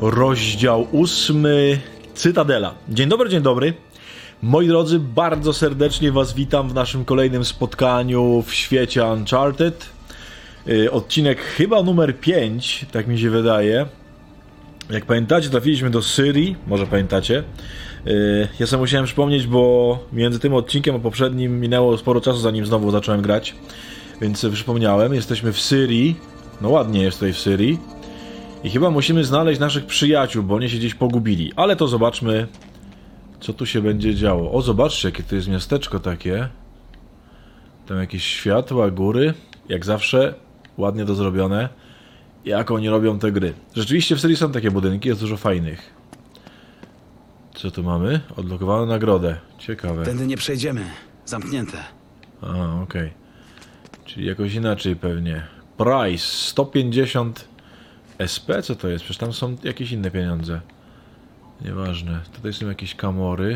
Rozdział 8. Cytadela. Dzień dobry, dzień dobry. Moi drodzy, bardzo serdecznie was witam w naszym kolejnym spotkaniu w świecie Uncharted. Odcinek chyba numer 5, tak mi się wydaje. Jak pamiętacie, trafiliśmy do Syrii, może pamiętacie. Ja sobie musiałem przypomnieć, bo między tym odcinkiem a poprzednim minęło sporo czasu, zanim znowu zacząłem grać. Więc sobie przypomniałem, jesteśmy w Syrii. No ładnie jest tutaj w Syrii. I chyba musimy znaleźć naszych przyjaciół, bo oni się gdzieś pogubili. Ale to zobaczmy, co tu się będzie działo. O, zobaczcie, jakie to jest miasteczko takie. Tam jakieś światła, góry. Jak zawsze, ładnie to zrobione. Jak oni robią te gry. Rzeczywiście w Syrii są takie budynki, jest dużo fajnych. Co tu mamy? Odblokowaną nagrodę. Ciekawe. Tędy nie przejdziemy. Zamknięte. A, okej. Czyli jakoś inaczej pewnie. Price 150 SP? Co to jest? Przecież tam są jakieś inne pieniądze. Nieważne. Tutaj są jakieś kamory.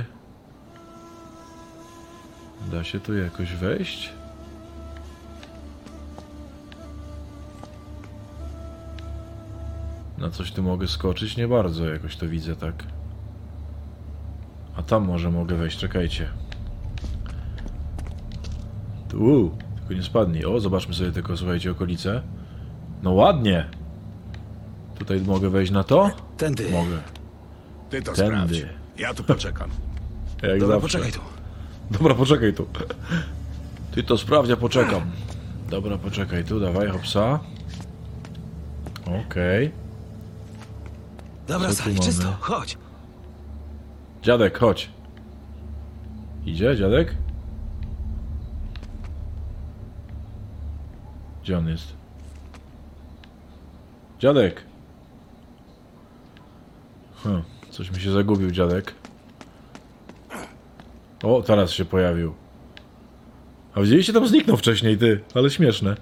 Da się tu jakoś wejść? Na coś tu mogę skoczyć? Nie bardzo jakoś to widzę tak. A tam może mogę wejść, czekajcie. Tu, tylko nie spadnij. O, zobaczmy sobie tylko, słuchajcie, okolice. No ładnie. Tutaj mogę wejść na to? Tędy. Mogę. Ty to Tędy. sprawdź. Ja tu poczekam. Jak Dobra, zawsze. poczekaj tu. Dobra, poczekaj tu. Ty to sprawdź, ja poczekam. Dobra, poczekaj tu, dawaj, hopsa. Okej. Dobra, Co tu Sali, mamy? czysto. Chodź. Dziadek, chodź. Idzie, dziadek? Gdzie on jest? Dziadek! Coś mi się zagubił, dziadek. O, teraz się pojawił. A widzieliście, tam zniknął wcześniej, ty. Ale śmieszne.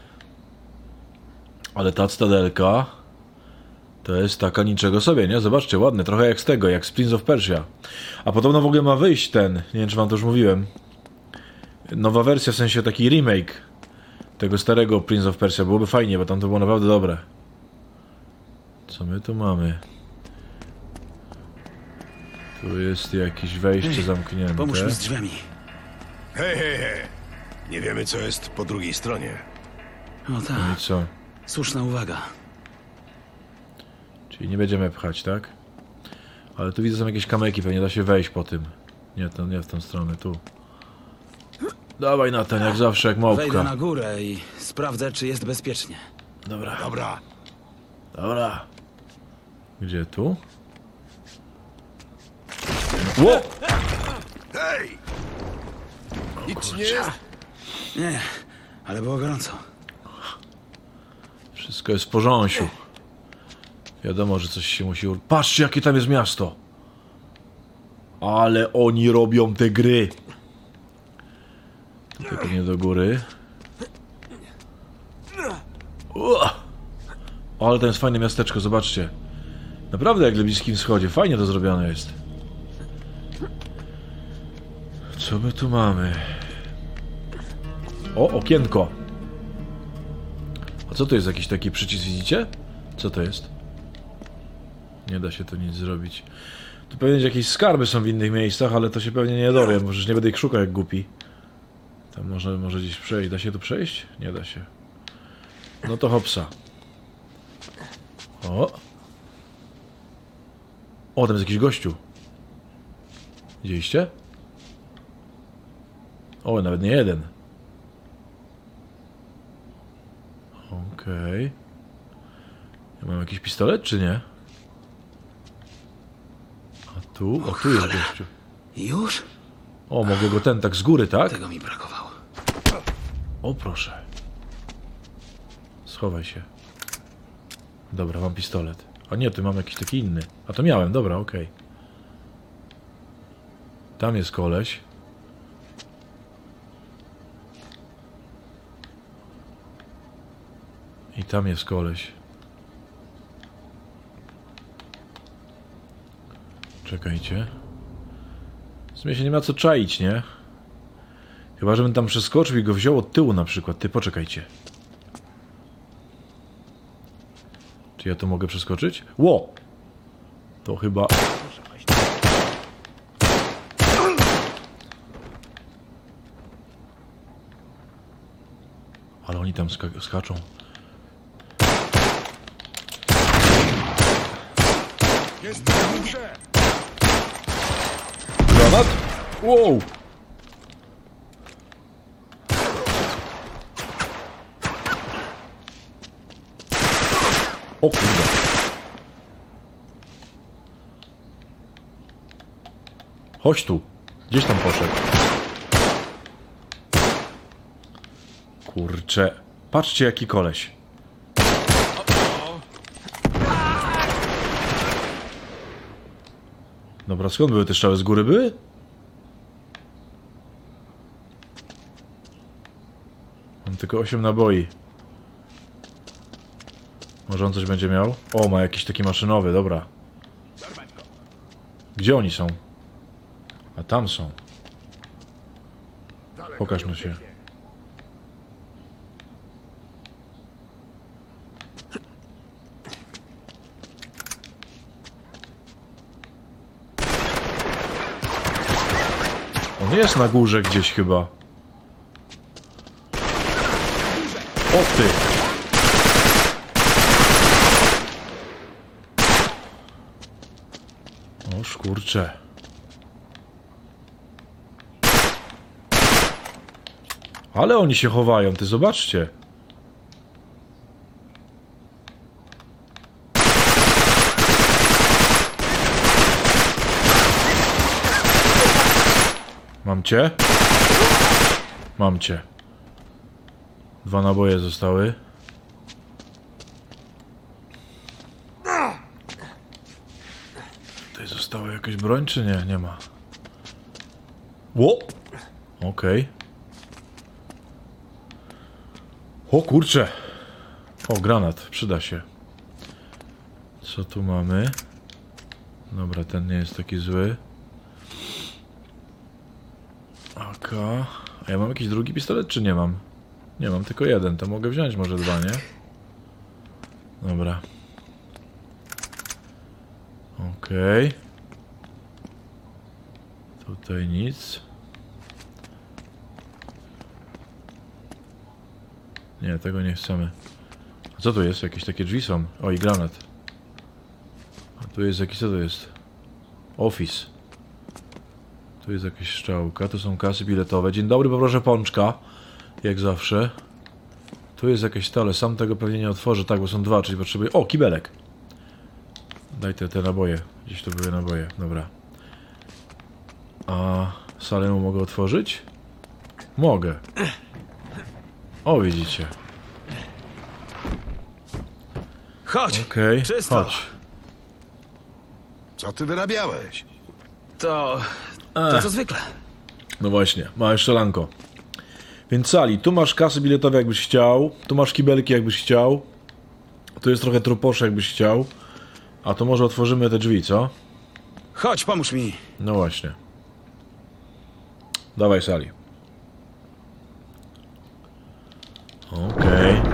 Ale ta cytadelka to jest taka niczego sobie, nie? Zobaczcie, ładne, trochę jak z tego, jak z Prince of Persia. A podobno w ogóle ma wyjść ten, nie wiem czy wam to już mówiłem, nowa wersja, w sensie taki remake tego starego Prince of Persia. Byłoby fajnie, bo tam to było naprawdę dobre. Co my tu mamy? Tu jest jakieś wejście zamknięte. Pomóż mi z drzwiami. Hej, hej, hej. Nie wiemy, co jest po drugiej stronie. O No i tak, co? słuszna uwaga. Czyli nie będziemy pchać, tak? Ale tu widzę, są jakieś kamyki, pewnie da się wejść po tym. Nie, to nie w tą stronę, tu. Dawaj na ten, jak zawsze, jak Wejdę małpka. na górę i sprawdzę, czy jest bezpiecznie. Dobra, Dobra. dobra. Gdzie tu? Ło! Hej! Nic ci nie jest? Nie, ale było gorąco. Wszystko jest w porządku. Wiadomo, że coś się musi... Patrzcie, jakie tam jest miasto! Ale oni robią te gry. Tutaj pewnie do góry. Ale to jest fajne miasteczko, zobaczcie. Naprawdę jak na Bliskim Wschodzie. Fajnie to zrobione jest. Co my tu mamy? O, okienko. A co to jest? Jakiś taki przycisk, widzicie? Co to jest? Nie da się tu nic zrobić. Tu pewnie jakieś skarby są w innych miejscach, ale to się pewnie nie dowiem. Może nie będę ich szukał jak głupi. Tam może gdzieś przejść. Da się tu przejść? Nie da się. No to hopsa. O! O, tam jest jakiś gościu. Widzieliście? O, nawet nie jeden. Okej. Ja mam jakiś pistolet, czy nie? A tu? O, tu jest gościu. Już? O, mogę go ten tak z góry, tak? Tego mi brakowało. O, proszę. Schowaj się. Dobra, mam pistolet. A nie, tu mam jakiś taki inny. A to miałem, dobra, okej. Tam jest koleś. I tam jest koleś. Czekajcie. W sumie się nie ma co czaić, nie? Chyba, żebym tam przeskoczył i go wziął od tyłu na przykład. Ty, poczekajcie. Czy ja tu mogę przeskoczyć? Ło! To chyba... Ale oni tam skaczą. Jest na górze! Granat? Wow! O kurde. Chodź tu. Gdzieś tam poszedł. Kurczę. Patrzcie jaki koleś. Dobra, skąd były te strzały? Z góry były? Mam tylko 8 naboi. Może on coś będzie miał? O, ma jakiś taki maszynowy, dobra. Gdzie oni są? A tam są. Pokaż mi się. On jest na górze gdzieś chyba. O ty! Oż kurczę. Ale oni się chowają, ty zobaczcie. Mam cię? Mam cię. 2 naboje zostały. Tutaj została jakaś broń, czy nie? Nie ma. Ło! Okej. O kurczę! O, granat. Przyda się. Co tu mamy? Dobra, ten nie jest taki zły. Aka. A ja mam jakiś drugi pistolet, czy nie mam? Nie mam, tylko jeden. To mogę wziąć może 2, nie? Dobra. Okej. Tutaj nic. Nie, tego nie chcemy. A co tu jest? Jakieś takie drzwi są. O, i granat. A tu jest jakiś, co to jest? Office. Tu jest jakaś strzałka, tu są kasy biletowe. Dzień dobry, poproszę pączka. Jak zawsze. Tu jest jakieś stole, sam tego pewnie nie otworzę, tak, bo są 2, czyli potrzebuję... O, kibelek! Daj te naboje. Gdzieś tu były naboje, dobra. A salę mogę otworzyć? Mogę. O, widzicie. Chodź! Okej, Czysto. chodź. Co ty wyrabiałeś? To co zwykle. No właśnie, małe strzelanko. Więc sali, tu masz kasy biletowe jakbyś chciał, tu masz kibelki jakbyś chciał, tu jest trochę truposzy jakbyś chciał, a to może otworzymy te drzwi, co? Chodź, pomóż mi. No właśnie. Dawaj sali. Okej.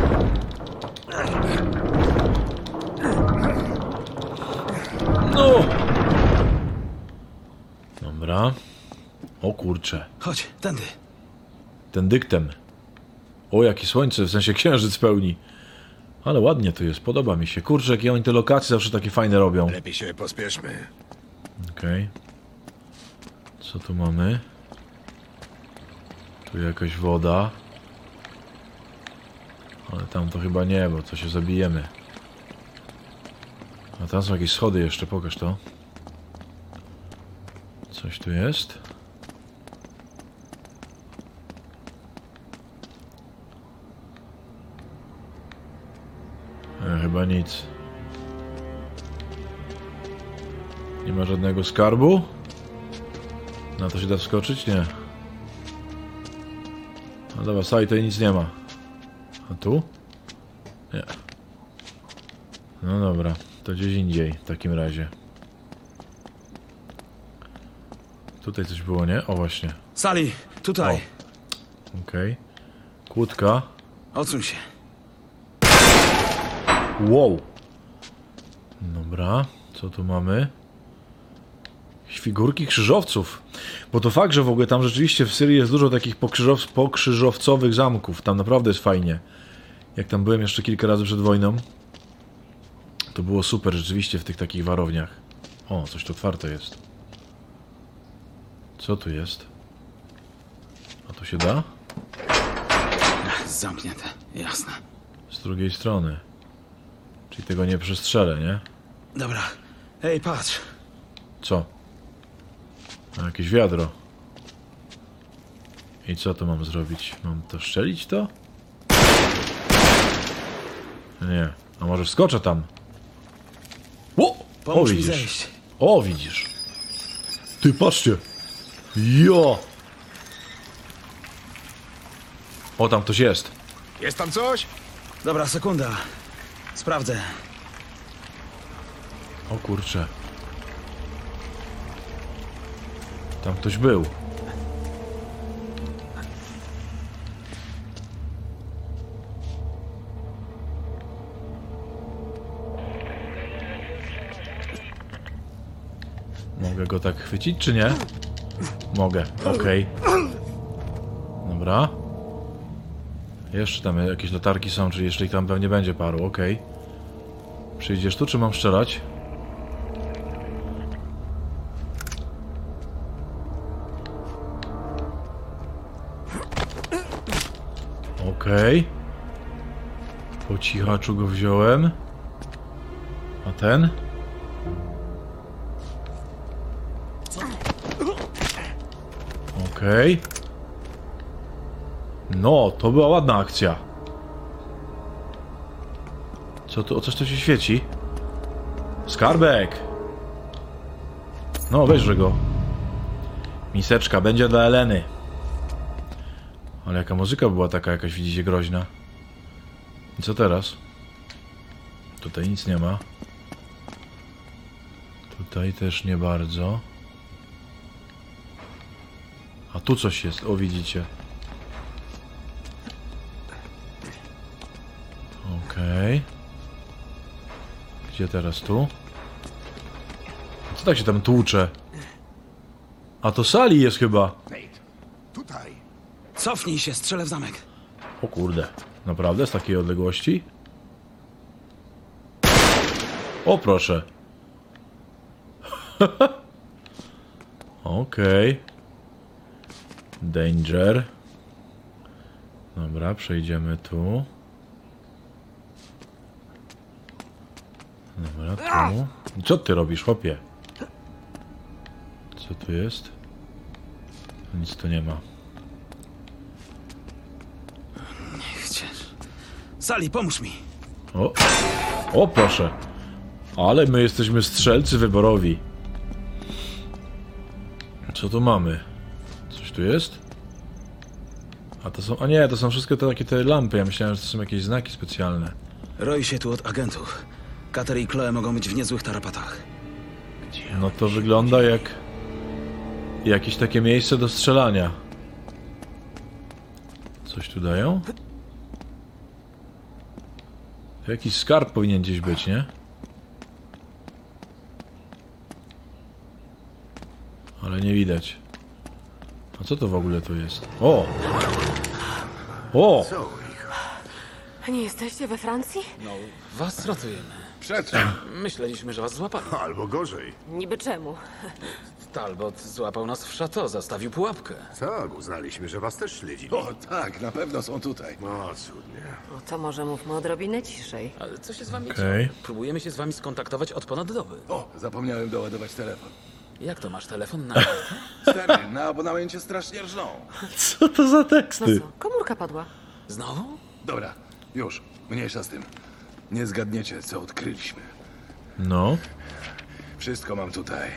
No! Dobra. O kurcze. Chodź, tędy. Ten dyktem. O, jakie słońce, w sensie księżyc pełni. Ale ładnie tu jest, podoba mi się. Kurczę, jakie oni te lokacje zawsze takie fajne robią. Lepiej się pospieszmy. Okej. Co tu mamy? Tu jakaś woda. Ale tam to chyba nie, bo to się zabijemy. A tam są jakieś schody jeszcze, pokaż to. Coś tu jest? Chyba nic. Nie ma żadnego skarbu? Na to się da wskoczyć? Nie. No dobra, sali tutaj nic nie ma. A tu? Nie. No dobra, to gdzieś indziej w takim razie. Tutaj coś było, nie? O właśnie. Sali, tutaj. Okej. Kłódka. Odsuń się. Wow. Dobra. Co tu mamy? Figurki krzyżowców. Bo to fakt, że w ogóle tam rzeczywiście w Syrii jest dużo takich pokrzyżowcowych zamków. Tam naprawdę jest fajnie. Jak tam byłem jeszcze kilka razy przed wojną, to było super rzeczywiście w tych takich warowniach. O, coś tu otwarte jest. Co tu jest? A tu się da? Zamknięte, jasne. Z drugiej strony. Czyli tego nie przestrzelę, nie? Dobra. Ej, patrz. Co? A, jakieś wiadro. I co tu mam zrobić? Mam to szczelić to? Nie. A może wskoczę tam? O! O, Pomóż mi widzisz. zejść. O, widzisz. Ty, patrzcie. Jo! O, tam ktoś jest. Jest tam coś? Dobra, sekunda. Sprawdzę. O kurczę. Tam ktoś był. Mogę go tak chwycić, czy nie? Mogę, okej. Dobra. Jeszcze tam jakieś latarki są, czyli jeszcze ich tam pewnie będzie paru, okej. Przyjdziesz tu, czy mam strzelać? Okej. Po cichaczu go wziąłem. A ten? Okej. No, to była ładna akcja. Co tu? O, coś tu się świeci? Skarbek! No, weźże go. Miseczka, będzie dla Eleny. Ale jaka muzyka była taka jakaś, widzicie, groźna. I co teraz? Tutaj nic nie ma. Tutaj też nie bardzo. A tu coś jest, o widzicie. Okej. Gdzie teraz tu? Co tak się tam tłucze? A to Sali jest chyba. Nate, tutaj. Cofnij się, strzelę w zamek. O kurde. Naprawdę? Z takiej odległości? O proszę. Okej. Danger. Dobra, przejdziemy tu. Dobra, tu. Co ty robisz, chłopie? Co tu jest? Nic tu nie ma. Nie chcesz. Sali, pomóż mi. O, o proszę. Ale my jesteśmy strzelcy wyborowi. Co tu mamy? Coś tu jest? A to są... A nie, to są wszystkie te lampy. Ja myślałem, że to są jakieś znaki specjalne. Roi się tu od agentów. Kater i Chloe mogą być w niezłych tarapatach. No to wygląda jak... jakieś takie miejsce do strzelania. Coś tu dają? To jakiś skarb powinien gdzieś być, nie? Ale nie widać. A co to w ogóle tu jest? O! O! Co u nich? Nie jesteście we Francji? No, was ratujemy. Przetrwam. Myśleliśmy, że was złapali. Albo gorzej. Niby czemu? Talbot złapał nas w chateau, zastawił pułapkę. Tak, uznaliśmy, że was też śledzili. O tak, na pewno są tutaj. No, cudnie. No to może mówmy odrobinę ciszej. Ale co się z wami Okej. dzieje? Próbujemy się z wami skontaktować od ponad doby. O, zapomniałem doładować telefon. Jak to masz telefon na... Stary, na abonamencie strasznie rżną. Co to za No teksty? co, komórka padła. Znowu? Dobra, już, mniejsza z tym. Nie zgadniecie, co odkryliśmy. No. Wszystko mam tutaj.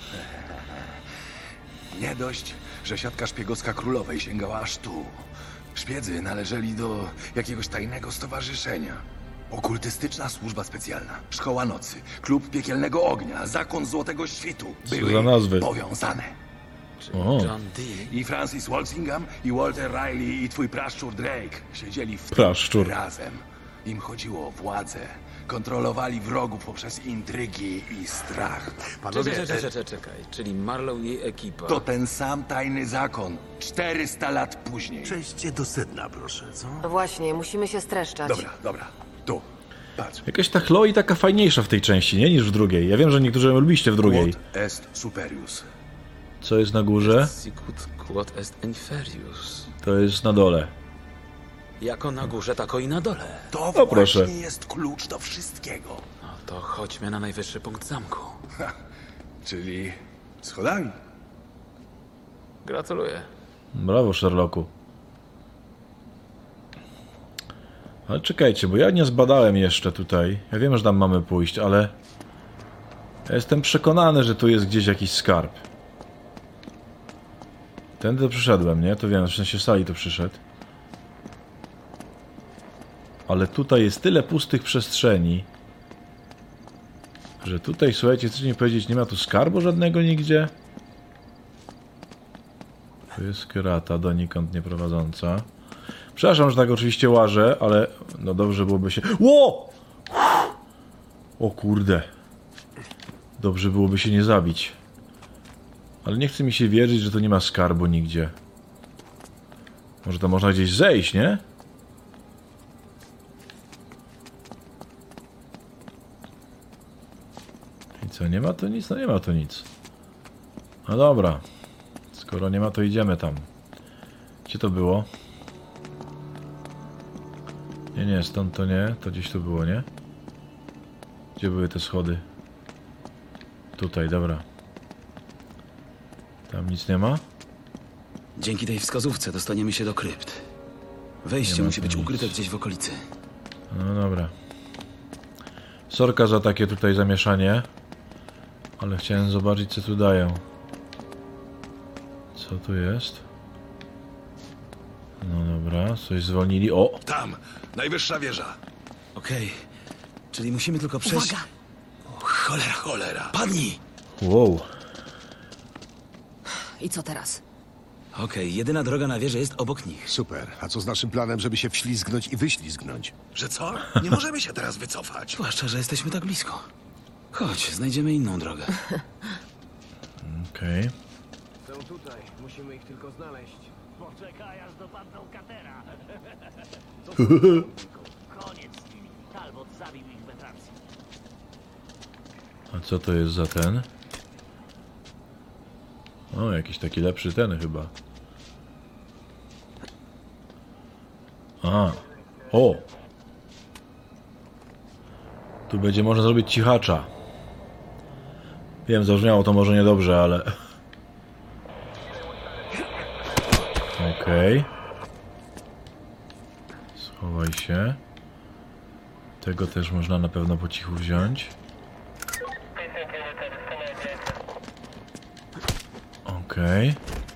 Nie dość, że siatka szpiegowska królowej sięgała aż tu. Szpiedzy należeli do jakiegoś tajnego stowarzyszenia. Okultystyczna służba specjalna, szkoła nocy, klub piekielnego ognia, zakon złotego świtu były za nazwy? powiązane. O. John Dee. I Francis Walsingham, i Walter Riley, i twój praszczur Drake siedzieli w tym Praszczur. razem. Im chodziło o władzę, Kontrolowali wrogów poprzez intrygi i strach. Panowie, Czekaj. Czyli Marlowe i ekipa. to ten sam tajny zakon. 400 lat później. Przejdźcie do sedna, proszę, co? No właśnie, musimy się streszczać. Dobra. Tu. Patrz. Jakaś ta Chloe taka fajniejsza w tej części, nie? Niż w drugiej. Ja wiem, że niektórzy ją lubiliście w drugiej. Quod est superius. Co jest na górze? Sicut quod est inferius. To jest na dole. Jako na górze, tako i na dole. To No właśnie proszę. jest klucz do wszystkiego. No to chodźmy na najwyższy punkt zamku. Czyli schodami. Gratuluję. Brawo, Sherlocku. Ale czekajcie, bo ja nie zbadałem jeszcze tutaj. Ja wiem, że tam mamy pójść, ale... Ja jestem przekonany, że tu jest gdzieś jakiś skarb. Tędy to przyszedłem, nie? To wiem, w sensie sali to przyszedł. Ale tutaj jest tyle pustych przestrzeni, że tutaj, słuchajcie, chcecie mi powiedzieć, nie ma tu skarbu żadnego nigdzie? To jest krata donikąd nie prowadząca. Przepraszam, że tak oczywiście łażę, ale no dobrze byłoby się... Ło! O kurde. Dobrze byłoby się nie zabić. Ale nie chce mi się wierzyć, że tu nie ma skarbu nigdzie. Może to można gdzieś zejść, nie? I co, nie ma tu nic? No nie ma tu nic. No dobra. Skoro nie ma, to idziemy tam. Gdzie to było? Nie, stąd to nie. To gdzieś tu było, nie? Gdzie były te schody? Tutaj, dobra. Tam nic nie ma? Dzięki tej wskazówce dostaniemy się do krypt. Wejście Nie ma musi tu być nic. ukryte gdzieś w okolicy. No dobra. Sorka za takie tutaj zamieszanie. Ale chciałem zobaczyć, co tu dają. Co tu jest? No dobra, coś zwolnili. O! Tam, najwyższa wieża. Okej. Czyli musimy tylko przejść... Uwaga! Cholera. Padnij! Wow. I co teraz? Okej, jedyna droga na wieżę jest obok nich. Super. A co z naszym planem, żeby się wślizgnąć i wyślizgnąć? Że co? Nie możemy się teraz wycofać. Zwłaszcza, że jesteśmy tak blisko. Chodź, znajdziemy inną drogę. Okej. Są tutaj. Musimy ich tylko znaleźć. Poczekaj, aż dopadną Katera. Koniec z nimi. Talbot zabił ich we Francji. A co to jest za ten? O, jakiś taki lepszy ten chyba. A. O! Tu będzie można zrobić cichacza. Wiem, zabrzmiało to może niedobrze, ale... Okej. Schowaj się. Tego też można na pewno po cichu wziąć. Okej.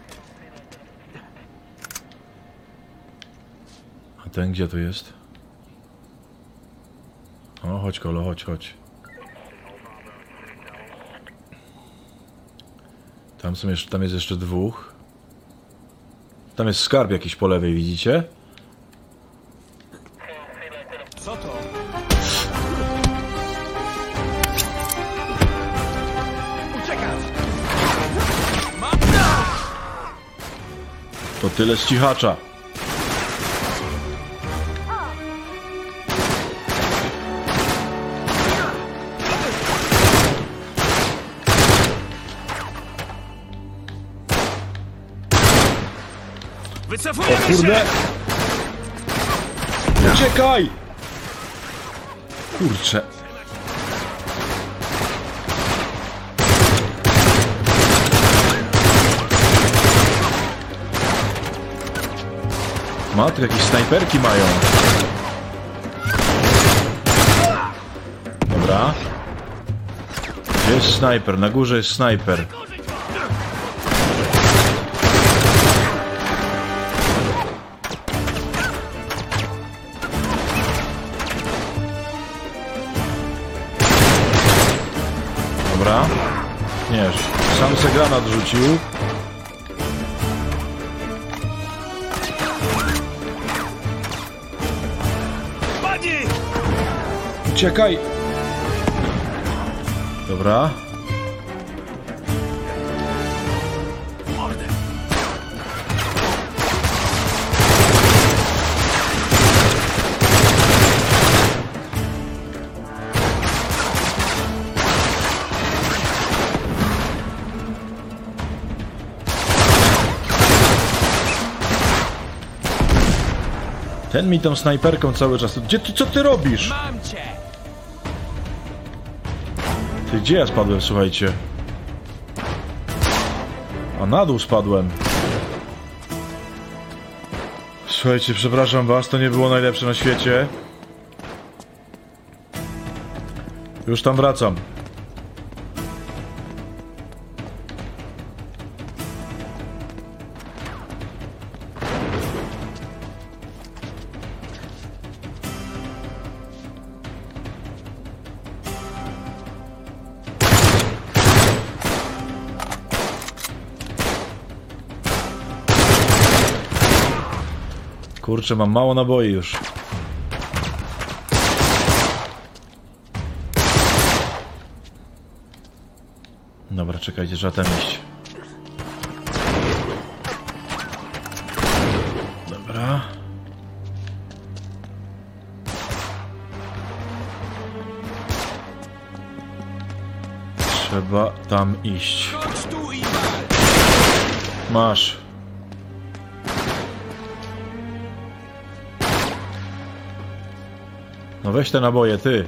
A ten gdzie to jest? O, chodź Kolo, chodź. Tam jest jeszcze dwóch. Tam jest skarb jakiś po lewej, widzicie? Co to? Uciekać! To tyle z cichacza. O Wycofujemy kurde! Uciekaj! Kurczę. Matko, jakieś snajperki mają. Dobra. Gdzie jest snajper? Na górze jest snajper. Dobra. Nie, sam se granat rzucił. Uciekaj! Dobra. Ten mi tą snajperką cały czas... Gdzie ty, co ty robisz? Mam cię! Ty, gdzie ja spadłem, słuchajcie? A na dół spadłem. Słuchajcie, przepraszam was, to nie było najlepsze na świecie. Już tam wracam. Kurczę, mam mało naboi już. Dobra, czekajcie, trzeba tam iść. Dobra. Trzeba tam iść. Chodź tu i Masz. No weź te naboje, ty.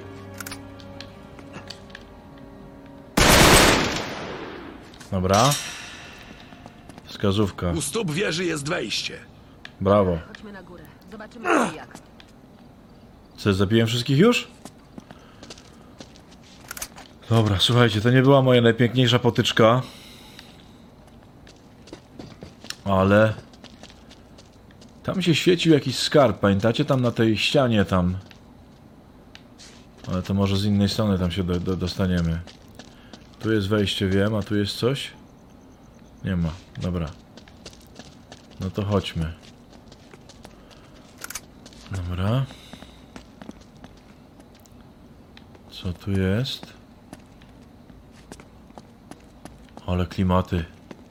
Dobra. Wskazówka. U stóp wieży jest wejście. Brawo. Chodźmy na górę. Zobaczymy jak. Co, zabiłem wszystkich już? Dobra, słuchajcie, to nie była moja najpiękniejsza potyczka. Ale... Tam się świecił jakiś skarb, pamiętacie? Tam na tej ścianie tam. Ale to może z innej strony tam się dostaniemy. Tu jest wejście, wiem, a tu jest coś? Nie ma, dobra. No to chodźmy. Dobra. Co tu jest? Ale klimaty.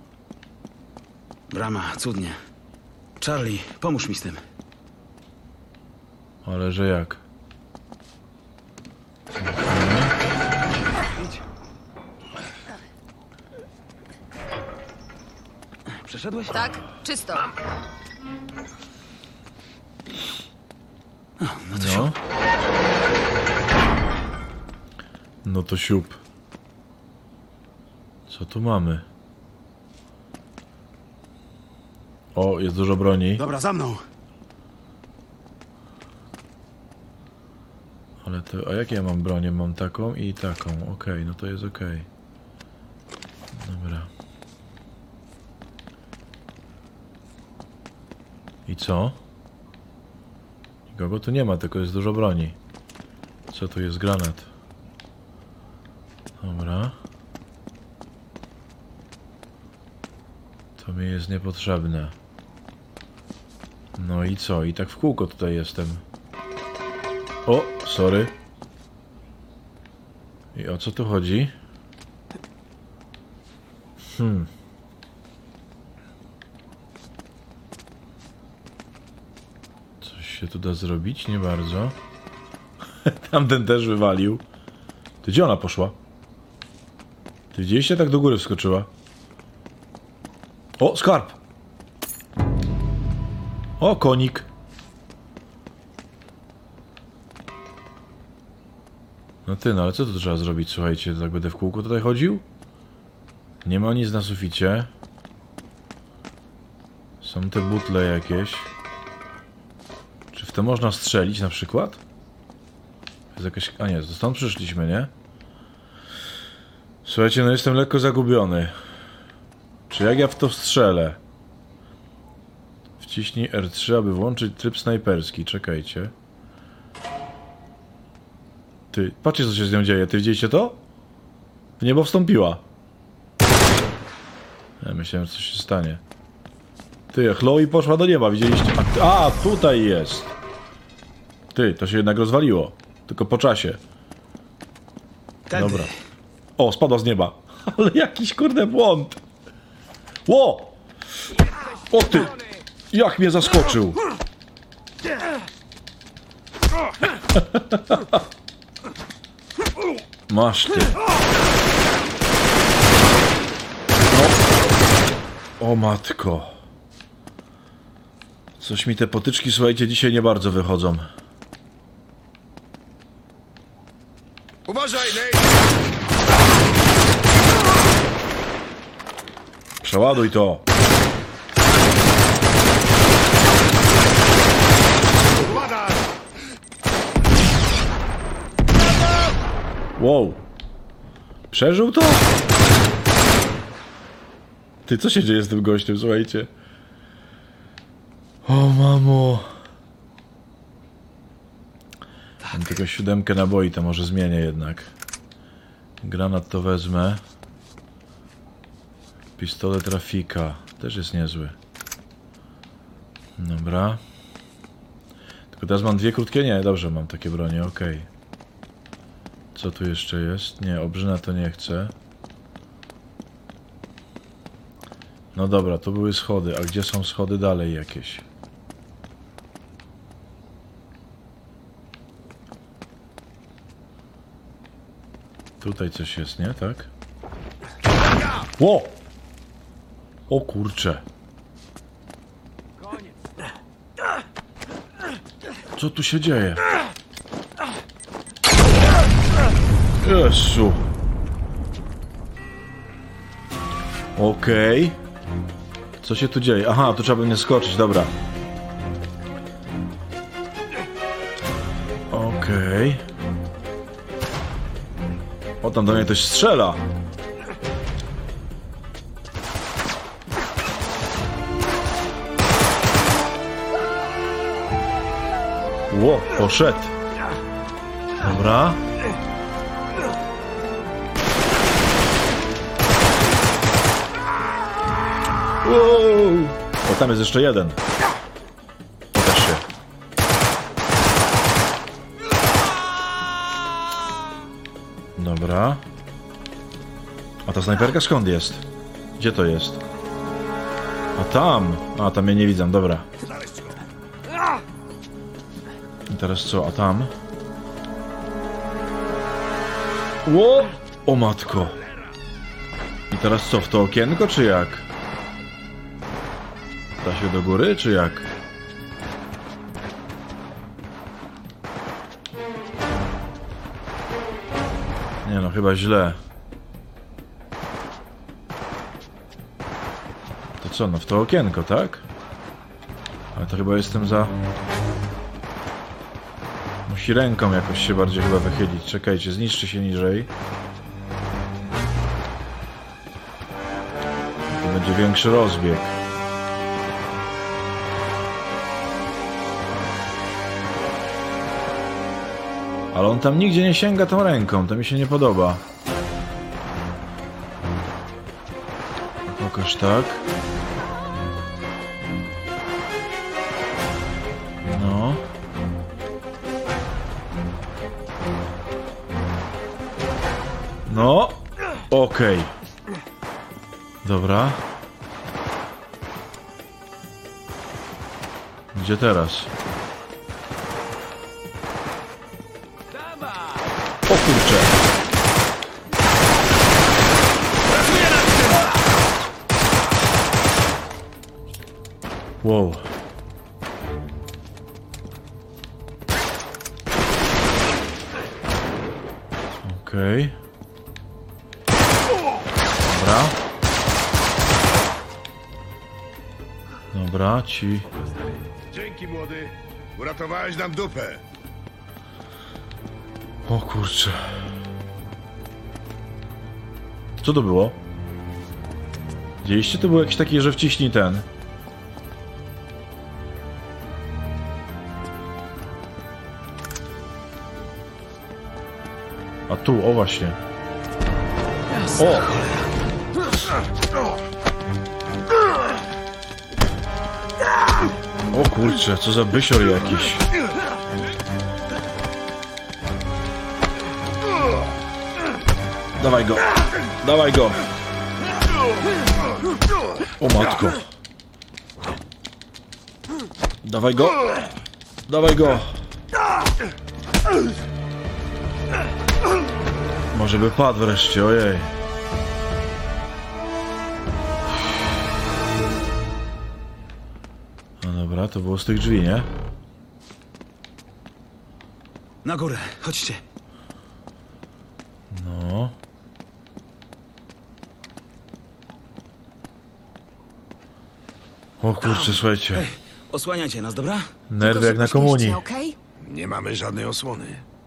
Brama, cudnie. Charlie, pomóż mi z tym. Ale że jak? Przeszedłeś? Tak, czysto. No to No. No to siup. Co tu mamy? O, jest dużo broni. Dobra, za mną. Ale to... A jakie ja mam bronię? Mam taką i taką. Okej, no to jest okej. Dobra. I co? Nikogo tu nie ma, tylko jest dużo broni. Co tu jest? Granat. Dobra. To mi jest niepotrzebne. No i co? I tak w kółko tutaj jestem. O, sorry. I o co tu chodzi? Coś się tu da zrobić? Nie bardzo. Tamten też wywalił. Ty, gdzie ona poszła? Ty widzieliście? Tak do góry wskoczyła. O, skarb! O, konik. No ty, no ale co tu trzeba zrobić? Słuchajcie, tak będę w kółko tutaj chodził? Nie ma nic na suficie. Są te butle jakieś. Czy w to można strzelić na przykład? Jest jakaś... A nie, stąd przyszliśmy, nie? Słuchajcie, no jestem lekko zagubiony. Czy jak ja w to strzelę? Wciśnij R3, aby włączyć tryb snajperski. Czekajcie. Ty, patrzcie co się z nią dzieje. Ty widzieliście to? W niebo wstąpiła. Ja myślałem, że coś się stanie. Ty, Chloe poszła do nieba, widzieliście? A, tutaj jest. Ty, to się jednak rozwaliło. Tylko po czasie. Dobra. O, spadła z nieba. Ale jakiś kurde błąd. Ło! O ty! Jak mnie zaskoczył! Masz ty. No. O matko. Coś mi te potyczki, słuchajcie, dzisiaj nie bardzo wychodzą. Uważaj, Nate! Przeładuj to. Wow. Przeżył to? Ty, co się dzieje z tym gościem, słuchajcie? O, mamo. Mam tylko 7 naboi, to może zmienię jednak. Granat to wezmę. Pistolet Rafika. Też jest niezły. Dobra. Tylko teraz mam 2 krótkie? Nie, dobrze, mam takie bronie, okej. Co tu jeszcze jest? Nie, obrzyna to nie chcę. No dobra, to były schody. A gdzie są schody dalej jakieś? Tutaj coś jest, nie? Tak? Ło! O kurcze. Co tu się dzieje? Jezu. Okej. Co się tu dzieje? Aha, tu trzeba by mnie skoczyć, dobra. Okej. O, tam do mnie ktoś strzela. Ło, poszedł. Dobra. Wow. O, tam jest jeszcze jeden. Pokaż się. Dobra. A ta snajperka skąd jest? Gdzie to jest? A tam! A, tam mnie nie widzę, dobra. I teraz co? A tam? Ło! O matko! I teraz co? W to okienko, czy jak? Da się do góry, czy jak? Nie no, chyba źle. To co, no w to okienko, tak? Ale to chyba jestem za... Musi ręką jakoś się bardziej chyba wychylić. Czekajcie, zniszczy się niżej. To będzie większy rozbieg. Ale on tam nigdzie nie sięga tą ręką, to mi się nie podoba. Pokaż tak. No. No. Okej. Dobra. Gdzie teraz? O kurczę. Wow. Okej. Dobra. Dobra, ci... Dzięki, młody. Uratowałeś nam dupę. O kurczę. Co to było? Widzieliście? To był jakiś taki, że wciśnij ten. A tu, o właśnie. O! O kurczę, co za bysior jakiś. Dawaj go. Dawaj go. O matko. Dawaj go. Dawaj go. Może by padł wreszcie, ojej. No dobra, to było z tych drzwi, nie? Na górę, chodźcie. No. O kurczę, słuchajcie. Ej, osłaniajcie nas, dobra? Nerwy jak na komunii. Okej? Nie mamy żadnej osłony.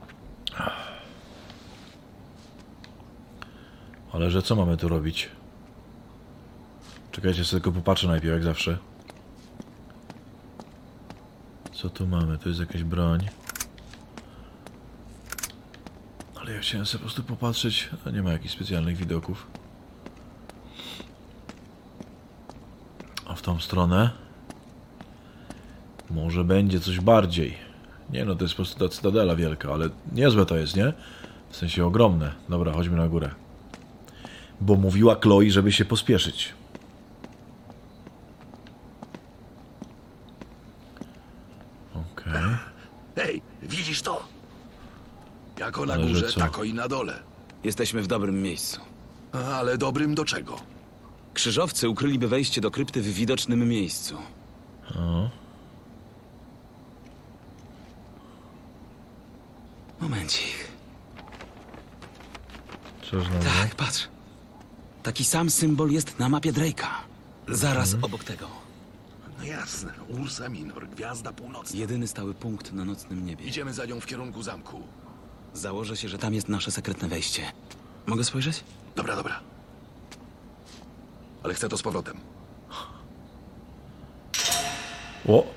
Ale że co mamy tu robić? Czekajcie, sobie tylko popatrzę najpierw, jak zawsze. Co tu mamy? Tu jest jakaś broń. Ale ja chciałem sobie po prostu popatrzeć. No nie ma jakichś specjalnych widoków. A w tą stronę może będzie coś bardziej. Nie no, to jest po prostu ta cytadela wielka, ale niezłe to jest, nie? W sensie ogromne. Dobra, chodźmy na górę. Bo mówiła Chloe, żeby się pospieszyć. Okej. Hej, widzisz to? Jako na Ale że górze, co? tako i na dole. Jesteśmy w dobrym miejscu. Ale dobrym do czego? Krzyżowcy ukryliby wejście do krypty w widocznym miejscu. O. Momencik. Co znowu? Tak, patrz. Taki sam symbol jest na mapie Drake'a. Zaraz obok tego. No jasne, Ursa Minor, gwiazda północna. Jedyny stały punkt na nocnym niebie. Idziemy za nią w kierunku zamku. Założę się, że tam jest nasze sekretne wejście. Mogę spojrzeć? Dobra, dobra. Ale chcę to z powrotem. O!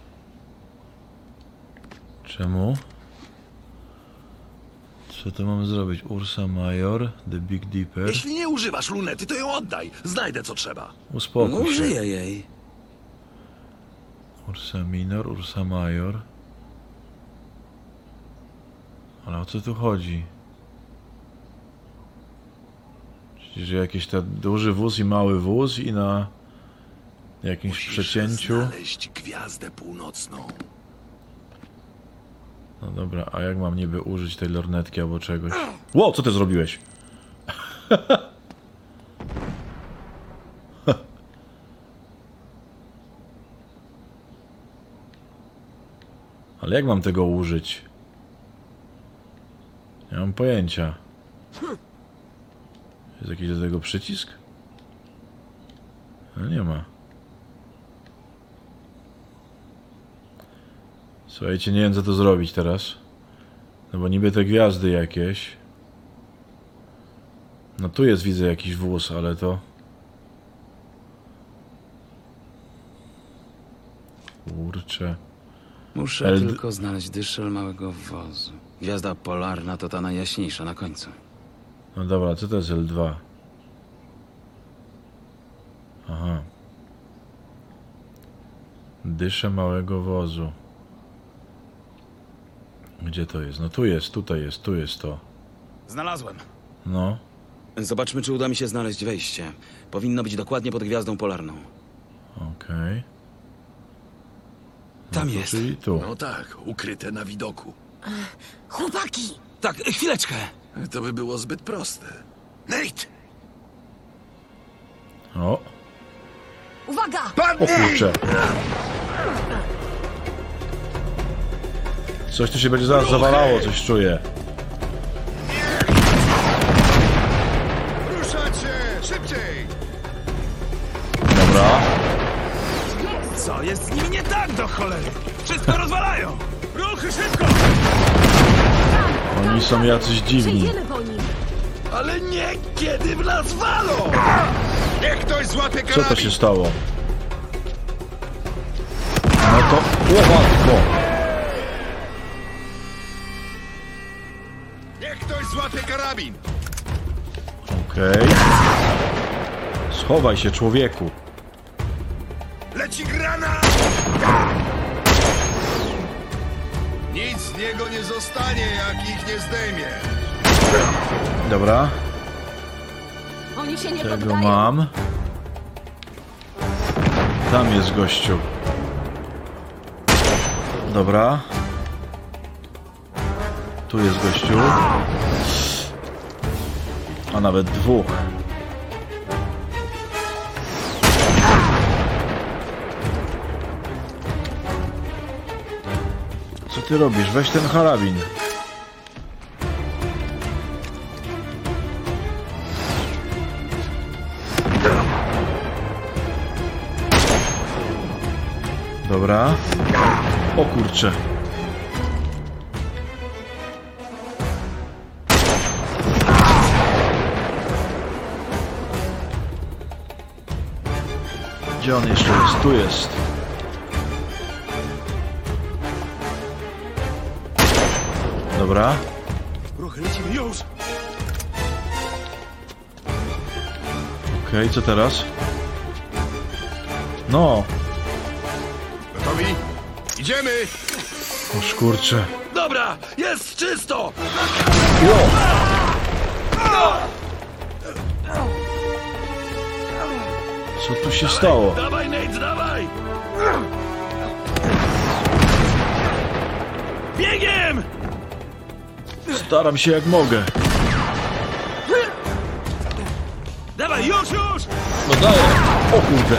Czemu? Co to mamy zrobić? Ursa Major, The Big Dipper. Jeśli nie używasz lunety, to ją oddaj. Znajdę, co trzeba. Uspokój No, się. użyję jej. Ursa Minor, Ursa Major. Ale o co tu chodzi? Przecież jakiś ten duży wóz i mały wóz i na jakimś Musisz przecięciu. znaleźć gwiazdę północną. No dobra, a jak mam niby użyć tej lornetki albo czegoś? Ło, co ty zrobiłeś? Ale jak mam tego użyć? Nie mam pojęcia. Jest jakiś do tego przycisk? No nie ma. Słuchajcie, nie wiem co to zrobić teraz. No bo niby te gwiazdy jakieś. No tu jest, widzę jakiś wóz, ale to... Kurczę. Muszę tylko znaleźć dyszel małego wozu. Gwiazda polarna to ta najjaśniejsza na końcu. No dobra, co to jest L2? Aha. Dyszę małego wozu. Gdzie to jest? No tu jest, tutaj jest, tu jest to. Znalazłem. No. Zobaczmy, czy uda mi się znaleźć wejście. Powinno być dokładnie pod gwiazdą polarną. Okej. Tam To jest. czyli tu. No tak, ukryte na widoku. Chłopaki! Tak, chwileczkę. To by było zbyt proste. Nate! O, Uwaga! o kurczę. Coś tu się będzie zaraz zawalało, coś czuję. Ruszać się! Szybciej! Dobra. Co jest z nimi nie tak do cholery? Wszystko rozwalają! Ruchy szybko! Oni są jacyś dziwni. Przejdziemy po nim! Ale nie kiedy w nas walą! Niech ktoś złapie Co karabin! to się stało? No to... O matko! Niech ktoś złapie karabin! Okej. Schowaj się, człowieku. Leci granat! Nic z niego nie zostanie, jak ich nie zdejmie. Dobra. Oni się nie Tego poddają. mam. Tam jest gościu. Dobra. Tu jest gościu. A nawet dwóch. Co ty robisz? Weź ten karabin. Dobra. O kurczę. Gdzie on jeszcze jest? Tu jest. Dobra. Ruchy, lecimy już! Okej, co teraz? No. Gotowi? Idziemy! Oż kurczę. Dobra, jest czysto! Jo! Co tu się stało? Dawaj, Nate, dawaj! Biegiem! Staram się jak mogę. Dawaj, już! No daję. O kurde.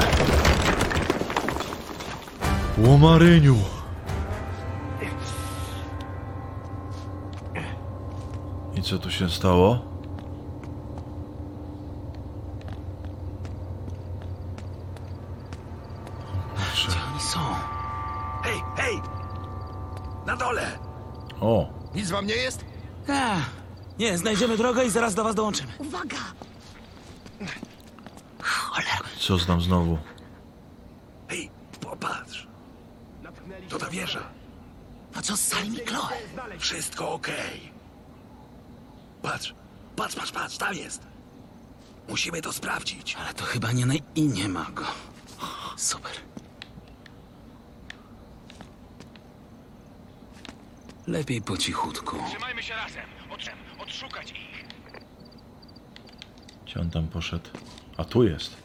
Łomaryniu. I co tu się stało? Gdzie oni są? Hej! Na dole! O, Nic wam nie jest? Nie, znajdziemy drogę i zaraz do was dołączymy. Uwaga! co znam znowu? Hej, popatrz! To ta wieża. A co z Salim i Chloe? Wszystko okej. Patrz, tam jest. Musimy to sprawdzić. Ale to chyba nie i nie ma go. Super. Lepiej po cichutku. Trzymajmy się razem. Odszukać ich. Gdzie on tam poszedł? A tu jest.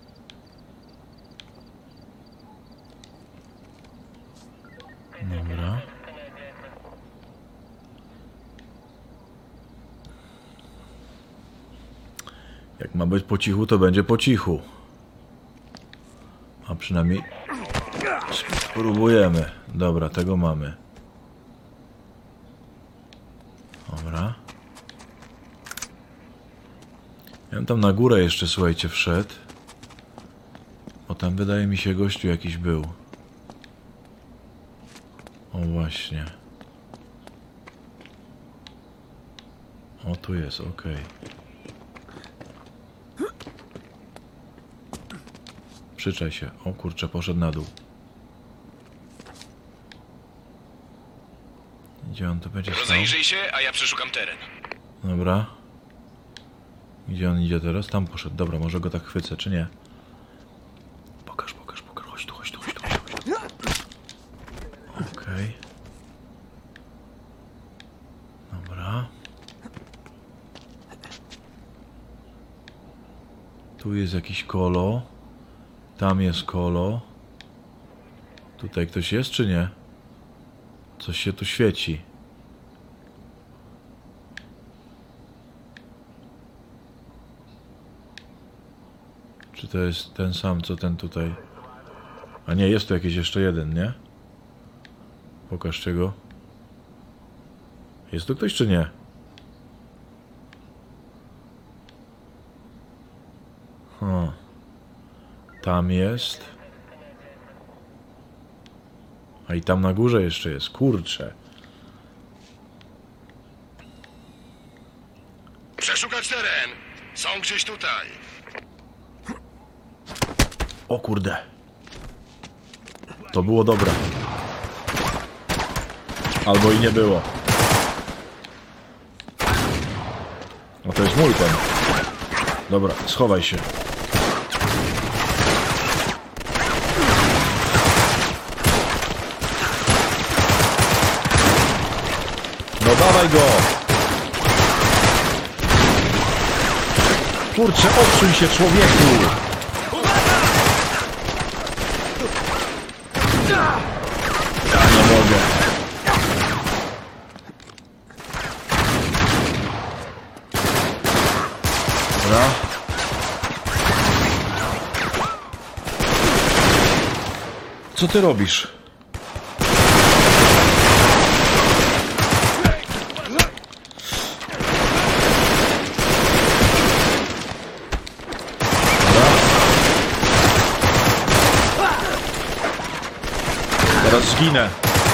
Dobra. Jak ma być po cichu, to będzie po cichu. A przynajmniej spróbujemy. Dobra, tego mamy. Dobra. Ja bym tam na górę jeszcze, słuchajcie, wszedł. Bo tam wydaje mi się gościu jakiś był. O właśnie. O tu jest, okej. Przyczaj się. O kurczę, poszedł na dół. Gdzie on to będzie stał? Rozejrzyj się, a ja przeszukam teren. Dobra. Gdzie on idzie teraz? Tam poszedł. Dobra, może go tak chwycę, czy nie? Pokaż. Chodź tu. Okej. Dobra. Tu jest jakiś kolo. Tam jest kolo. Tutaj ktoś jest, czy nie? Coś się tu świeci. Czy to jest ten sam, co ten tutaj? A nie, jest tu jakiś jeszcze jeden, nie? Pokażcie go. Jest tu ktoś, czy nie? Tam jest. A i tam na górze jeszcze jest. Kurczę. Przeszukać teren! Są gdzieś tutaj. O kurde. To było dobre. Albo i nie było. No to jest mój ten. Dobra, schowaj się. No dawaj go! Kurczę, odsuń się, człowieku! Ja nie mogę. Dobra. Co ty robisz? Teraz zginę.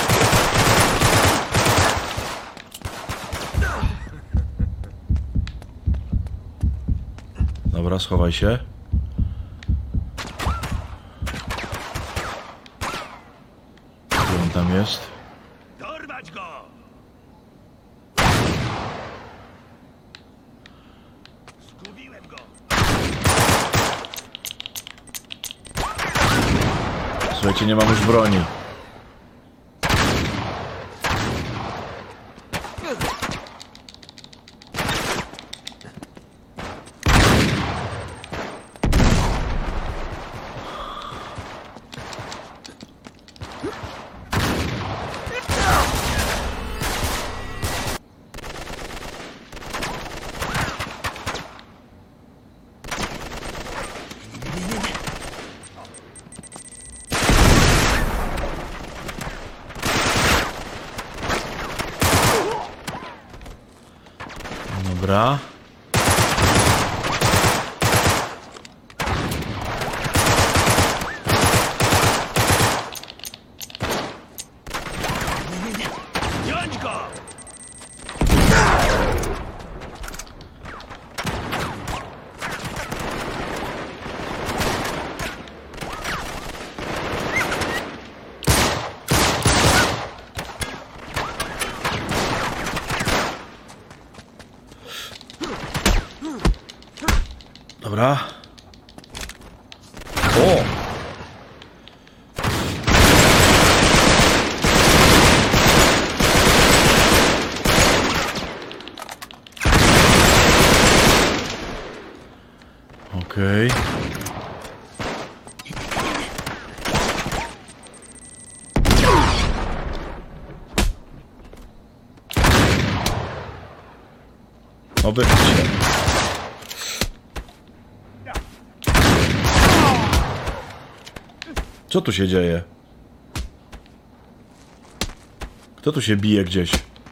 Dobra, schowaj się. Gdzie on tam jest? Dorwać go! Zgubiłem go! Słuchajcie, nie mam już broni. Dobra. Wziąć go! Dobra. O! Okej. Oby się. Co tu się dzieje? Kto tu się bije gdzieś?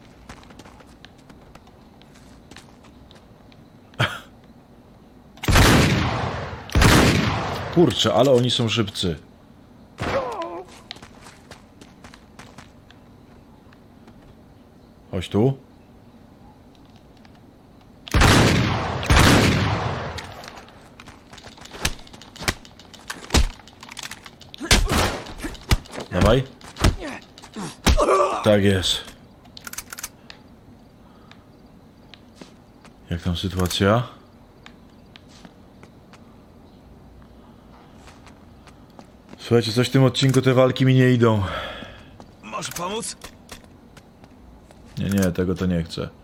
Kurczę, ale oni są szybcy. Chodź tu. Dawaj. Tak jest. Jak tam sytuacja? Słuchajcie, coś w tym odcinku te walki mi nie idą. Możesz pomóc? Nie, tego to nie chcę.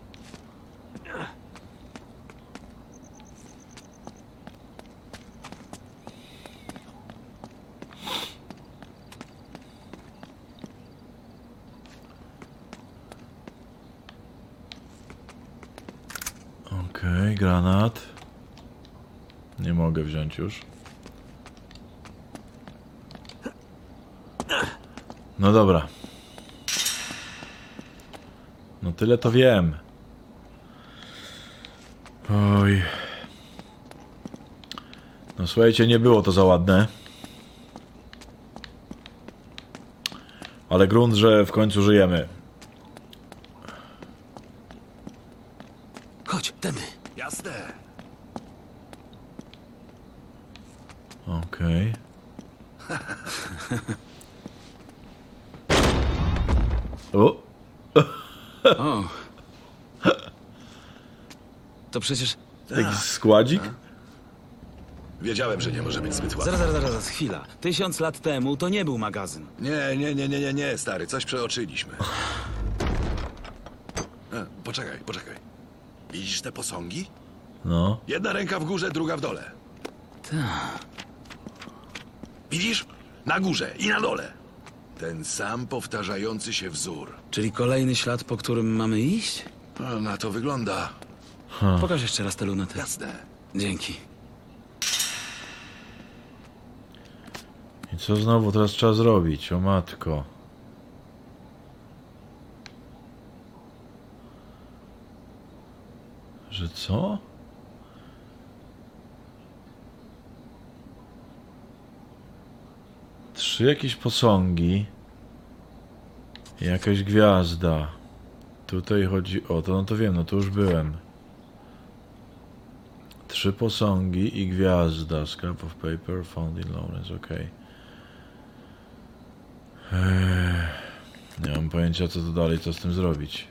Okej, granat. Nie mogę wziąć już. No dobra. No tyle to wiem. Oj. No słuchajcie, nie było to za ładne. Ale grunt, że w końcu żyjemy. Chodź, tędy. Jasne. Okej. O! O. To przecież... Taki składzik? Wiedziałem, że nie może być zbyt łatwo. Zaraz, chwila. 1000 lat temu to nie był magazyn. Nie, stary, coś przeoczyliśmy. Poczekaj. Widzisz te posągi? No. Jedna ręka w górze, druga w dole. Tak. Widzisz? Na górze i na dole. Ten sam powtarzający się wzór. Czyli kolejny ślad, po którym mamy iść? No, na to wygląda. Pokaż jeszcze raz tę lunetę. Jasne. Dzięki. I co znowu teraz trzeba zrobić? O matko. Że co? Trzy jakieś posągi. I jakaś gwiazda. Tutaj chodzi o to, no to wiem, no to już byłem. Trzy posągi i gwiazda. Scrap of paper found in Lawrence, okej. Nie mam pojęcia, co to dalej, co z tym zrobić.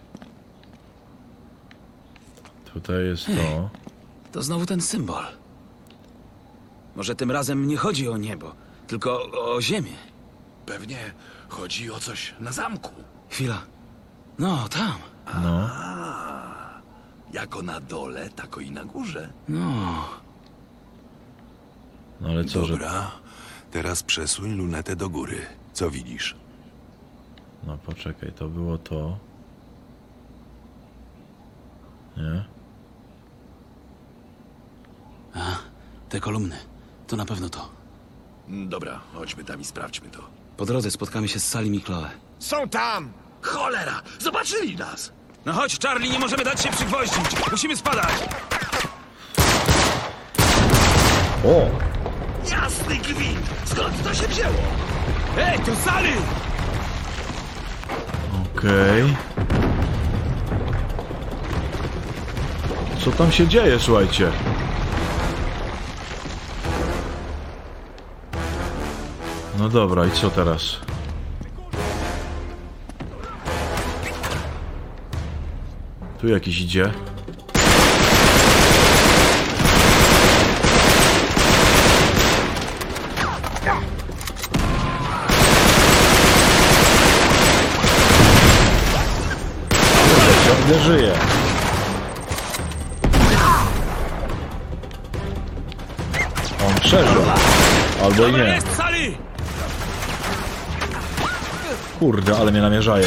Tutaj jest to. To znowu ten symbol. Może tym razem nie chodzi o niebo, tylko o ziemię. Pewnie chodzi o coś na zamku. Chwila. No, tam. No. Jako na dole, tako i na górze. No. No ale co, że... Dobra, teraz przesuń lunetę do góry. Co widzisz? No poczekaj, to było to. Nie? Te kolumny. To na pewno to. Dobra, chodźmy tam i sprawdźmy to. Po drodze spotkamy się z Salim i Chloe. Są tam! Cholera! Zobaczyli nas! No chodź, Charlie, nie możemy dać się przygwoździć. Musimy spadać. O! Jasny gwint! Skąd to się wzięło? Ej, to Sally! Okej. Co tam się dzieje, słuchajcie? No dobra, i co teraz? Tu jakiś idzie. Ciągle żyje. On przeżył. Albo i Dobra, nie. jest Sally! Kurde, ale mnie namierzają.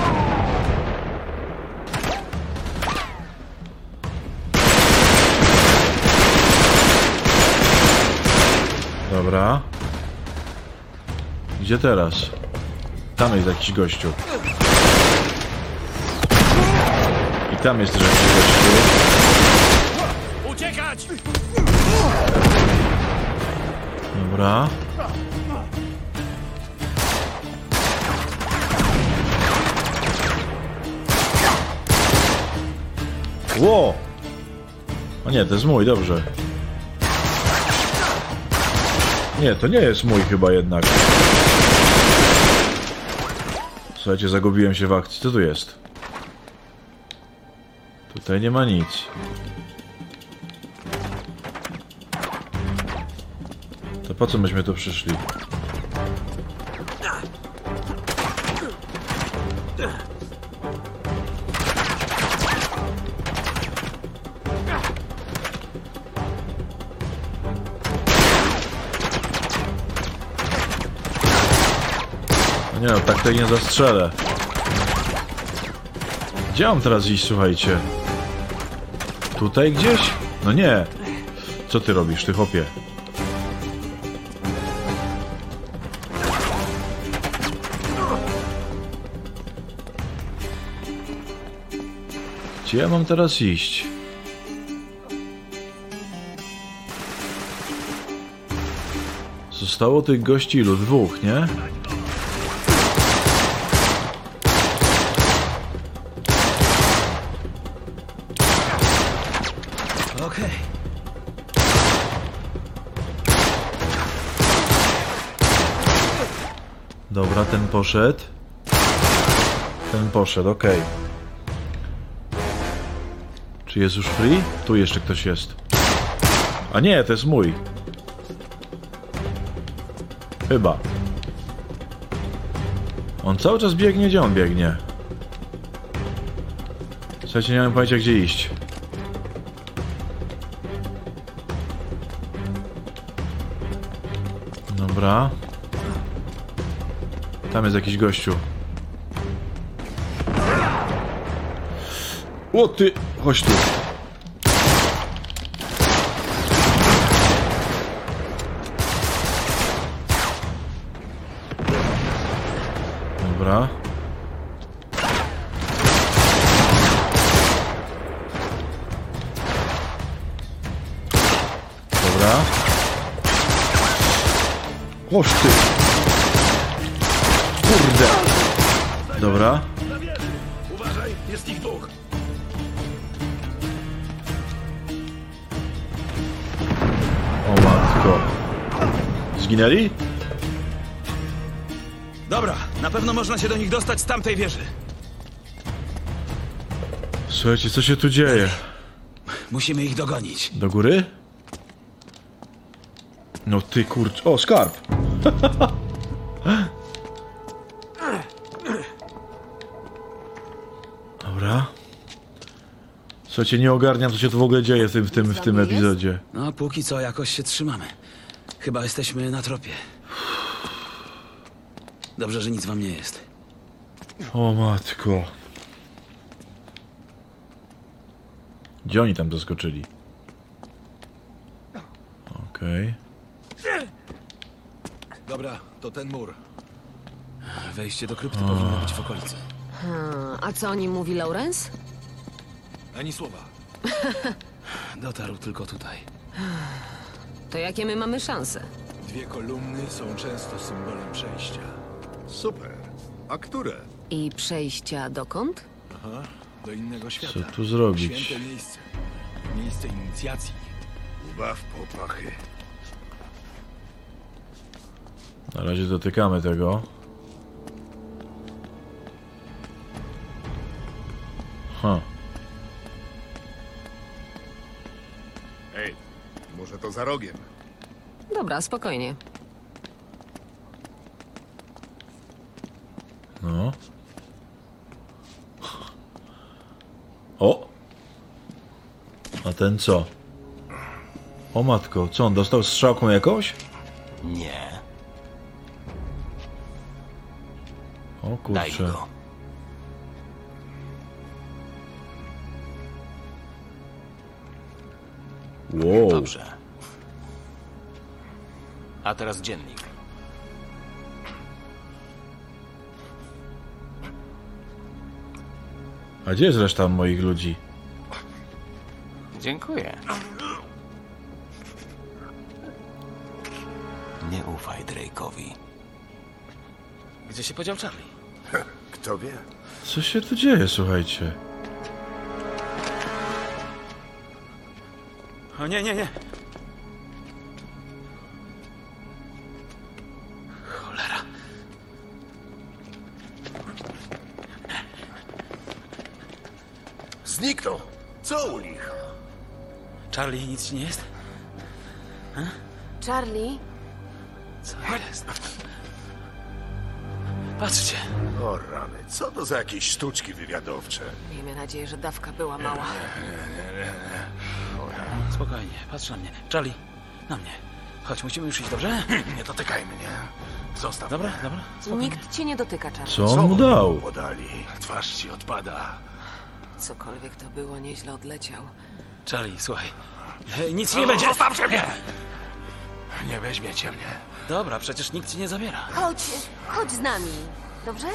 Dobra. Gdzie teraz? Tam jest jakiś gościu. I tam jest też jakiś gościu. Uciekać! Dobra. Ło! O nie, to jest mój, dobrze. Nie, to nie jest mój chyba jednak. Słuchajcie, zagubiłem się w akcji. Co tu jest? Tutaj nie ma nic. To po co myśmy tu przyszli? No nie no, tak to nie zastrzelę. Gdzie mam teraz iść, słuchajcie? Tutaj gdzieś? No nie. Co ty robisz, ty chłopie? Gdzie ja mam teraz iść? Zostało tych gości ilu? Dwóch, nie? Okej. Dobra, ten poszedł. Ten poszedł, okej. Czy jest już free? Tu jeszcze ktoś jest. A nie, to jest mój. Chyba. On cały czas biegnie, gdzie on biegnie? Słuchajcie, nie mam pojęcia, gdzie iść. Dobra. Tam jest jakiś gościu. O ty! Chodź tu. Dobra. Dobra. Chodź ty. Kurde. Dobra. Uważaj, jest ich dwóch. O matko. Zginęli? Dobra, na pewno można się do nich dostać z tamtej wieży. Słuchajcie, co się tu dzieje? Musimy ich dogonić. Do góry? No ty kurcz... O, skarb! Dobra. Słuchajcie, nie ogarniam, co się tu w ogóle dzieje w tym epizodzie. No, póki co jakoś się trzymamy. Chyba jesteśmy na tropie. Dobrze, że nic wam nie jest. O matko. Gdzie oni tam doskoczyli? Okej. Dobra, to ten mur. Wejście do krypty powinno być w okolicy. A co o nim mówi Lawrence? Ani słowa. Dotarł tylko tutaj. To jakie my mamy szanse? Dwie kolumny są często symbolem przejścia. Super. A które? I przejścia dokąd? Do innego świata. Co tu zrobić? Święte miejsce. Miejsce inicjacji. Ubaw popachy. Na razie dotykamy tego. Ej, może to za rogiem. Dobra, spokojnie. No. O! A ten co? O matko, co on dostał strzałką jakąś? Nie, O daj kurczę. go. Wow. Dobrze. A teraz dziennik. A gdzie jest reszta moich ludzi? Dziękuję. Nie ufaj Drake'owi. Gdzie się podział Charlie? Kto wie? Co się tu dzieje, słuchajcie? O nie, nie, nie. Cholera. Zniknął. Co u nich? Charlie, nic ci nie jest? Charlie? Co jest? Patrzcie. O rany, co to za jakieś sztuczki wywiadowcze? Miejmy nadzieję, że dawka była mała. Spokojnie, patrz na mnie. Charlie, na mnie. Chodź, musimy już iść, dobrze? Nie dotykaj mnie. Zostaw Dobra, mnie. dobra. Spokojnie. Nikt ci nie dotyka, Charlie. Co on mu dał? Podali. Twarz ci odpada. Cokolwiek to było, nieźle odleciał. Charlie, słuchaj. Nic nie będzie. Zostawcie mnie! Nie weźmiecie mnie. Dobra, przecież nikt ci nie zabiera. Chodź z nami, dobrze?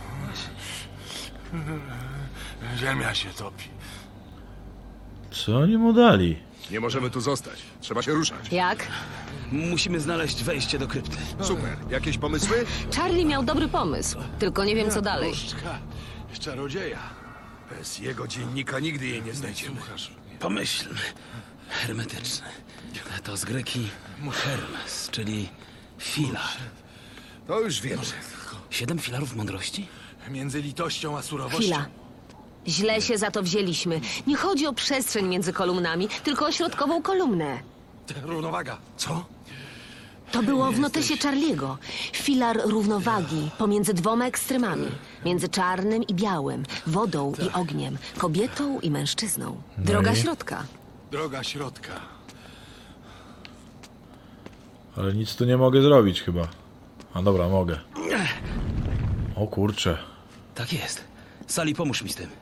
Ziemia się topi. Co oni mu dali? Nie możemy tu zostać. Trzeba się ruszać. Jak? Musimy znaleźć wejście do krypty. Super. Jakieś pomysły? Charlie miał dobry pomysł, tylko nie wiem co dalej. Różdżka czarodzieja. Bez jego dziennika nigdy jej nie znajdziemy. Pomyślmy. Hermetyczny. To z greki Hermes, czyli filar. To już wiem. 7 filarów mądrości? Między litością a surowością. Chwila. Źle się za to wzięliśmy. Nie chodzi o przestrzeń między kolumnami, tylko o środkową kolumnę. Równowaga. Co? To było w notesie Charliego. Filar równowagi pomiędzy dwoma ekstremami. Między czarnym i białym, wodą i ogniem, kobietą i mężczyzną. Droga i? środka. Droga środka. Ale nic tu nie mogę zrobić chyba. A dobra, mogę. O kurczę. Tak jest. Sali, pomóż mi z tym.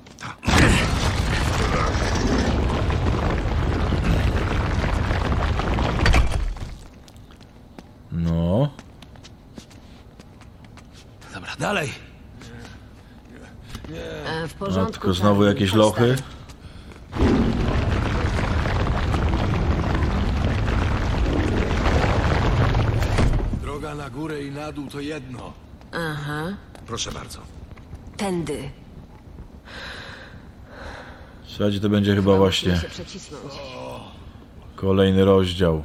No. Dobra, dalej. W porządku. Tylko znowu Charlie, jakieś chodź lochy. tam. Droga na górę i na dół to jedno. Aha. Proszę bardzo. Tędy. Słuchajcie, to będzie chyba właśnie Musimy się przecisnąć. kolejny rozdział.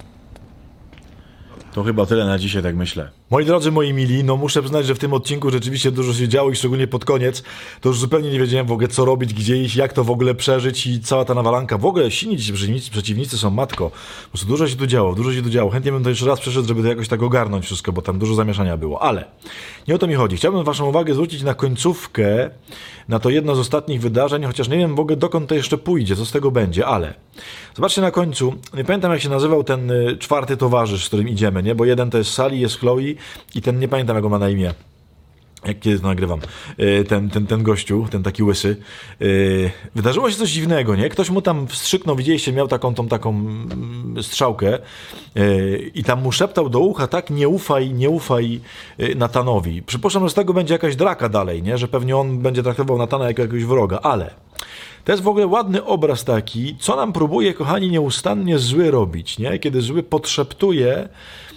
To chyba tyle na dzisiaj, tak myślę. Moi drodzy, moi mili, no muszę przyznać, że w tym odcinku rzeczywiście dużo się działo i szczególnie pod koniec to już zupełnie nie wiedziałem w ogóle co robić, gdzie iść, jak to w ogóle przeżyć i cała ta nawalanka. W ogóle silni ci przeciwnicy są matko. Po prostu dużo się tu działo. Chętnie bym to jeszcze raz przeszedł, żeby to jakoś tak ogarnąć wszystko, bo tam dużo zamieszania było. Ale nie o to mi chodzi. Chciałbym waszą uwagę zwrócić na końcówkę, na to jedno z ostatnich wydarzeń, chociaż nie wiem w ogóle dokąd to jeszcze pójdzie, co z tego będzie, ale zobaczcie na końcu, nie pamiętam jak się nazywał ten czwarty towarzysz, z którym idziemy, nie? Bo jeden to jest Sally, jest Chloe i ten, nie pamiętam jak on ma na imię. Jak kiedy to nagrywam, ten gościu, ten taki łysy, wydarzyło się coś dziwnego, nie? Ktoś mu tam wstrzyknął, widzieliście, miał taką strzałkę i tam mu szeptał do ucha, tak, nie ufaj Nathanowi. Przypuszczam, że z tego będzie jakaś draka dalej, nie? Że pewnie on będzie traktował Nathana jako jakiegoś wroga, ale to jest w ogóle ładny obraz taki, co nam próbuje, kochani, nieustannie zły robić, nie? Kiedy zły podszeptuje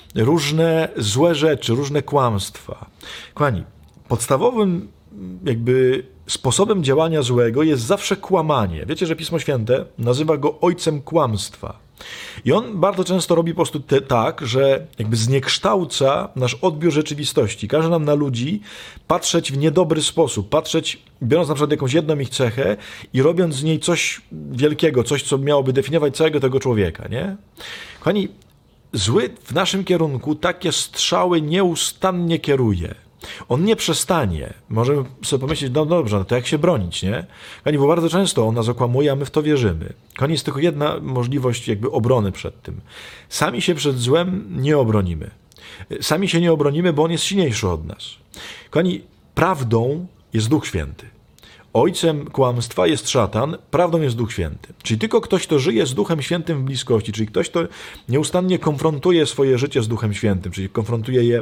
różne złe rzeczy, różne kłamstwa. Kochani, podstawowym jakby sposobem działania złego jest zawsze kłamanie. Wiecie, że Pismo Święte nazywa go ojcem kłamstwa. I on bardzo często robi po prostu tak, że jakby zniekształca nasz odbiór rzeczywistości. Każe nam na ludzi patrzeć w niedobry sposób, patrzeć, biorąc na przykład jakąś jedną ich cechę i robiąc z niej coś wielkiego, coś, co miałoby definiować całego tego człowieka, nie? Kochani, zły w naszym kierunku takie strzały nieustannie kieruje. On nie przestanie. Możemy sobie pomyśleć, no dobrze, no to jak się bronić, nie? Kochani, bo bardzo często on nas okłamuje, a my w to wierzymy. Kochani, jest tylko jedna możliwość jakby obrony przed tym. Sami się przed złem nie obronimy. Sami się nie obronimy, bo on jest silniejszy od nas. Kochani, prawdą jest Duch Święty. Ojcem kłamstwa jest szatan, prawdą jest Duch Święty. Czyli tylko ktoś, kto żyje z Duchem Świętym w bliskości, czyli ktoś, kto nieustannie konfrontuje swoje życie z Duchem Świętym, czyli konfrontuje je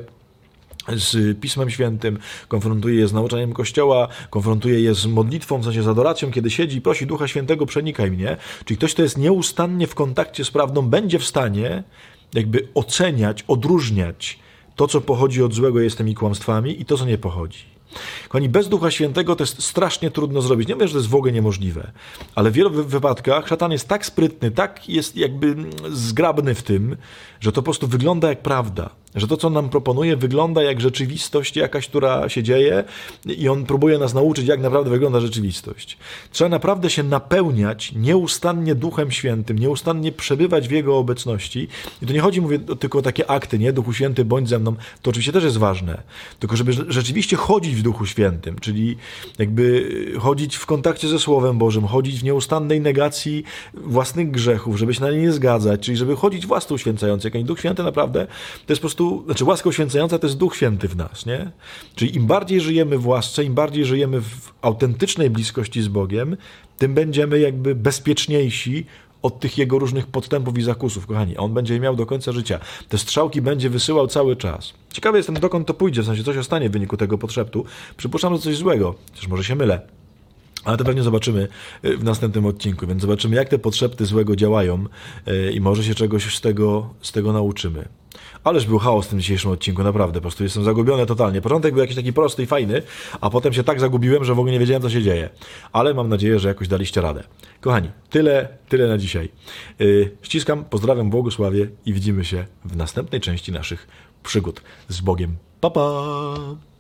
z Pismem Świętym, konfrontuje je z nauczaniem Kościoła, konfrontuje je z modlitwą, w sensie z adoracją, kiedy siedzi i prosi Ducha Świętego, przenikaj mnie. Czyli ktoś, kto jest nieustannie w kontakcie z prawdą, będzie w stanie jakby oceniać, odróżniać to, co pochodzi od złego jest tymi kłamstwami i to, co nie pochodzi. Kochani, bez Ducha Świętego to jest strasznie trudno zrobić. Nie mówię, że to jest w ogóle niemożliwe, ale w wielu wypadkach szatan jest tak sprytny, tak jest jakby zgrabny w tym, że to po prostu wygląda jak prawda. Że to, co on nam proponuje, wygląda jak rzeczywistość jakaś, która się dzieje i on próbuje nas nauczyć, jak naprawdę wygląda rzeczywistość. Trzeba naprawdę się napełniać nieustannie Duchem Świętym, nieustannie przebywać w Jego obecności. I to nie chodzi, mówię, tylko o takie akty, nie? Duchu Święty, bądź ze mną. To oczywiście też jest ważne. Tylko żeby rzeczywiście chodzić w Duchu Świętym, czyli jakby chodzić w kontakcie ze Słowem Bożym, chodzić w nieustannej negacji własnych grzechów, żeby się na nie nie zgadzać, czyli żeby chodzić w łasce uświęcającej. Jak Duch Święty naprawdę to jest po prostu, znaczy łaska uświęcająca to jest Duch Święty w nas, nie? Czyli im bardziej żyjemy w łasce, im bardziej żyjemy w autentycznej bliskości z Bogiem, tym będziemy jakby bezpieczniejsi od tych jego różnych podstępów i zakusów, kochani. A on będzie je miał do końca życia. Te strzałki będzie wysyłał cały czas. Ciekawy jestem, dokąd to pójdzie, w sensie coś ostanie w wyniku tego podszeptu. Przypuszczam, że coś złego, chociaż może się mylę. Ale to pewnie zobaczymy w następnym odcinku, więc zobaczymy, jak te podszepty złego działają i może się czegoś z tego nauczymy. Ależ był chaos w tym dzisiejszym odcinku, naprawdę, po prostu jestem zagubiony totalnie. Początek był jakiś taki prosty i fajny, a potem się tak zagubiłem, że w ogóle nie wiedziałem, co się dzieje. Ale mam nadzieję, że jakoś daliście radę. Kochani, tyle na dzisiaj. Ściskam, pozdrawiam, błogosławię i widzimy się w następnej części naszych przygód z Bogiem. Pa, pa!